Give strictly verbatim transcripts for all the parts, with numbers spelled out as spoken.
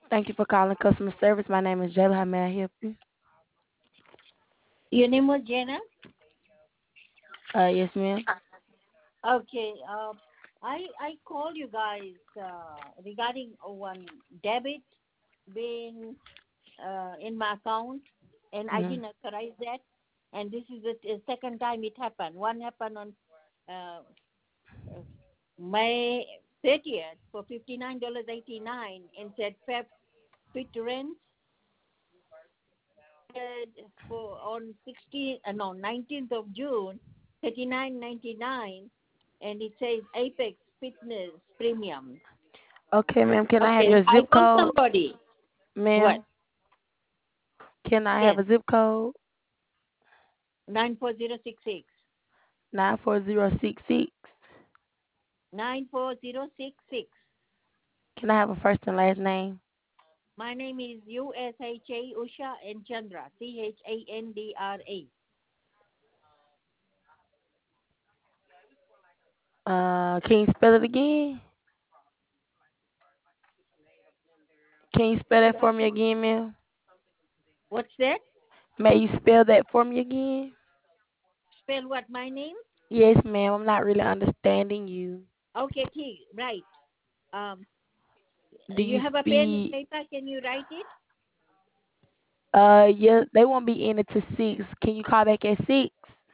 Thank you for calling customer service. My name is Jayla. How may I help you? Your name was Jenna? Uh, yes, ma'am. Okay. Uh, I I call you guys uh, regarding one debit being uh, in my account, and I Mm-hmm. didn't authorize that. And this is the t- second time it happened. One happened on uh, uh, May thirtieth for fifty nine dollars eighty nine, and said Feb fit rent for on sixteenth uh, no nineteenth of June thirty nine ninety nine, and it says Apex Fitness Premium. Okay, ma'am. Can I have Okay, your I zip want code, somebody. What? ma'am? Can I have Yes, a zip code? nine four zero six six. Nine four zero six six. Nine four zero six six. Can I have a first and last name? My name is U S H A Usha and Chandra, C H A N D R A. Uh, can you spell it again? Can you spell that for me again, ma'am? What's that? May you spell that for me again? Spell what? My name? Yes, ma'am. I'm not really understanding you. Okay, T. Right. Um, Do you you have a pen and speak? paper? Can you write it? Uh, yeah, they won't be in it to six. Can you call back at six?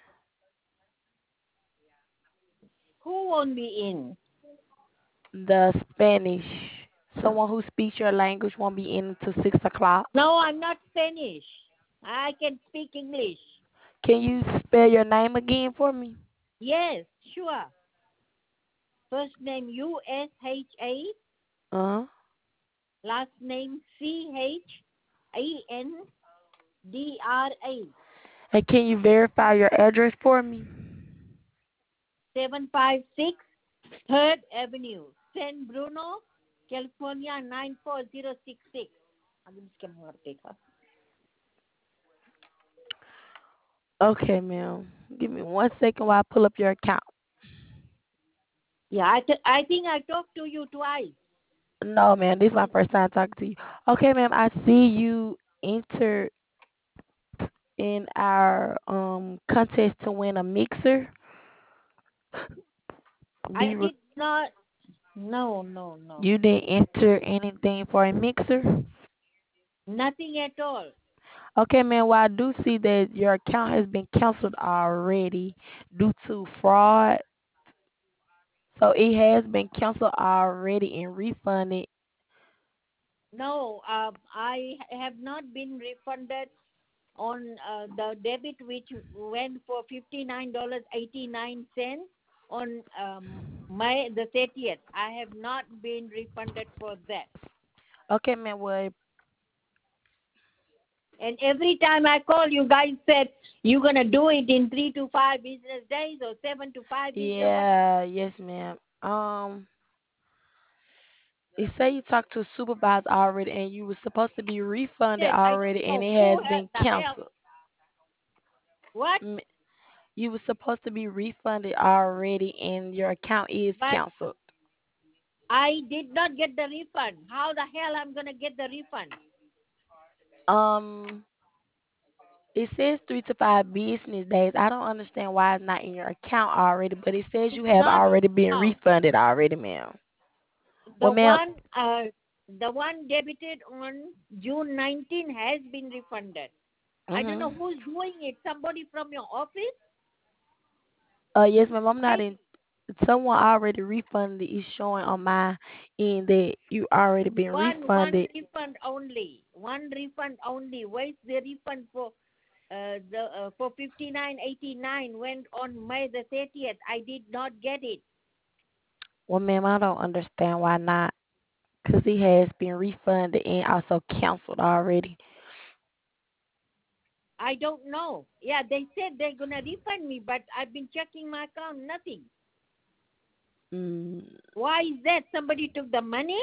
Who won't be in? The Spanish. Someone who speaks your language won't be in until six o'clock. No, I'm not Spanish. I can speak English. Can you spell your name again for me? Yes, sure. First name U S H A, Uh huh. last name C H A N D R A. And can you verify your address for me? seven five six third Avenue, San Bruno, California nine four zero six six. Okay, ma'am. Give me one second while I pull up your account. Yeah, I, th- I think I talked to you twice. No, ma'am. This is my first time talking to you. Okay, ma'am. I see you entered in our um contest to win a mixer. Do I you re- did not. No, no, no. you didn't enter anything for a mixer? Nothing at all. Okay, man. Well, I do see that your account has been canceled already due to fraud. So it has been canceled already and refunded. No, uh, I have not been refunded on uh, the debit which went for fifty nine dollars eighty nine cents on um, May the thirtieth. I have not been refunded for that. Okay, man. Well, And every time I call, you guys said you're gonna do it in three to five business days or seven to five business. What? yeah, yes, ma'am. Um, it say you talked to a supervisor already and you were supposed to be refunded Yes, I don't already and know it who has has been the hell. canceled. What? M- You were supposed to be refunded already and your account is But canceled. I did not get the refund. How the hell I'm gonna get the refund? Um, it says three to five business days. I don't understand why it's not in your account already, but it says It's you have not already been out. refunded already, ma'am. Well, The ma'am, one, uh, the one debited on June nineteenth has been refunded. I don't know mhm. who's doing it. Somebody from your office, Uh, yes, ma'am. I'm not right? in. Someone already refunded. It's showing on my end that you already been One, one refunded. refund only. One refund only. Where's the refund for uh, the uh, for fifty nine eighty nine? Went on May the thirtieth. I did not get it. Well, ma'am, I don't understand why not. Cause it has been refunded and also canceled already. I don't know. Yeah, they said they're gonna refund me, but I've been checking my account. Nothing. Mm. Why is that? Somebody took the money?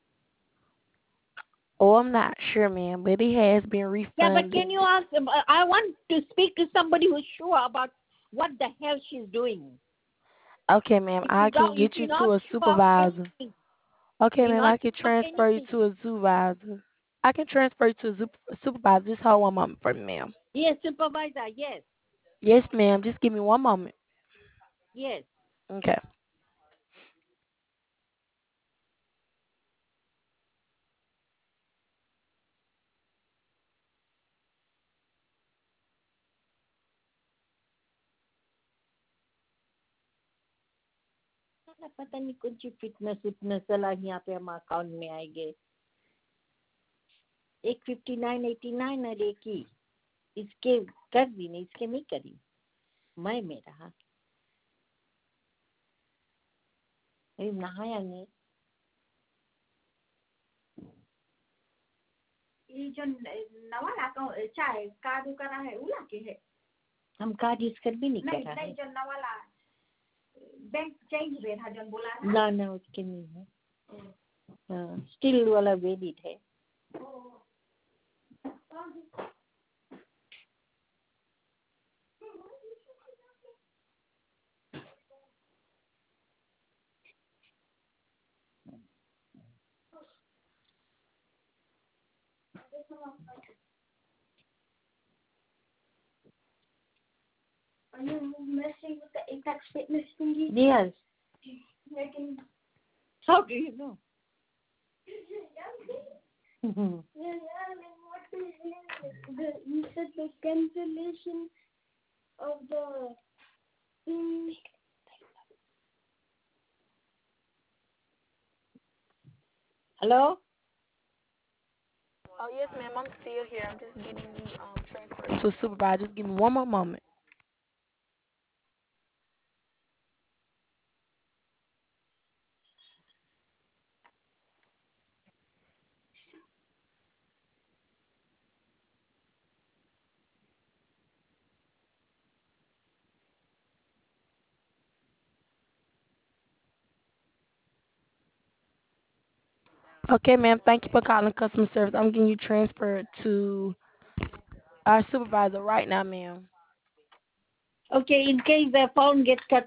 Oh, I'm not sure, ma'am, but it has been Yeah, but refunded. can you ask? um, uh, I want to speak to somebody who's sure about what the hell she's doing. Okay, ma'am, If you I can don't, if get you're you not to a sure of supervisor. anything, Okay, May ma'am, not I can stop transfer you anything. to a supervisor. I can transfer you to a sup- supervisor. Just hold one moment for me, ma'am. Yes, supervisor. Yes, Yes, ma'am. Just give me one moment. yes. Okay. ना पता नहीं कौन सी fitness fitness चला यहाँ पे हम account में आएंगे एक फिफ्टी नाइन एटी नाइन और एक ही इसके कर दी नहीं इसके नहीं करी मैं मेरा अरे नहाया नहीं ये जो नवा लाका चाहे कार्ड करा है उला के है हम कार्ड यूज कर भी नहीं कर नहीं रहा नहीं है जो नवा ला बैंक चेंज हुए था जो बोला ना ना ना उसके नहीं है हाँ स्टिल वाला वैलिड है Are you messing with the Apex Fitness thingy? Yes. Making... How do you know? Yeah, yeah, and what is the, you said the cancellation of the thing. Hello? Oh, yes, ma'am. I'm still here. I'm just getting you um transferred to a supervisor. Just give me one more moment. Okay, ma'am. Thank you for calling customer service. I'm getting you transferred to our supervisor right now, ma'am. Okay, in case the phone gets cut